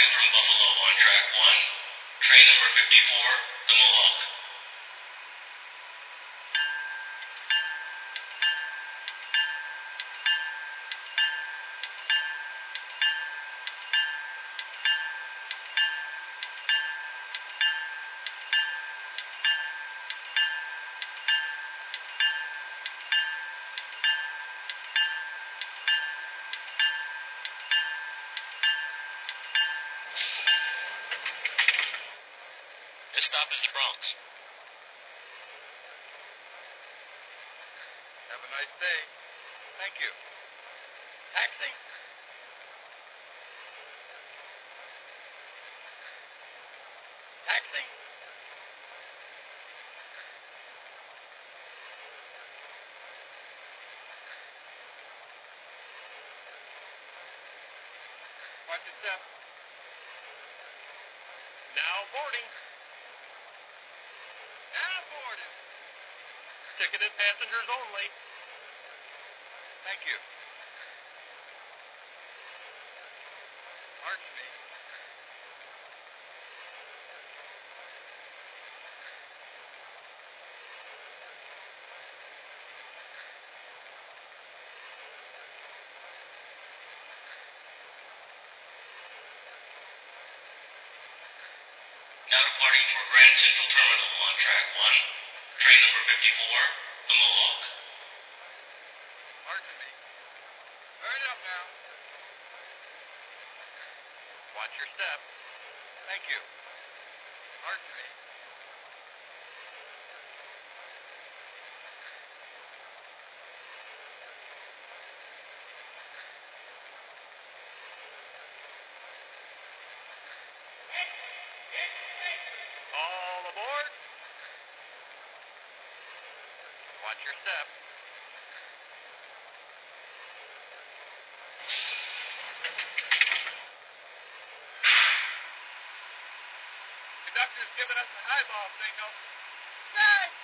departing from Buffalo on track 1, train number 54, the Mohawk. This stop is the Bronx. Have a nice day. Thank you. Taxi? Taxi? Watch your step. Now boarding. Now boarding. Ticketed passengers only. Thank you. Pardon me. Now departing for Grand Central Terminal on track 1, train number 54, the Mohawk. Pardon me. Hurry up now. Watch your step. Thank you. Pardon me. All aboard. Watch your step. Conductor's giving us a highball signal. Hey!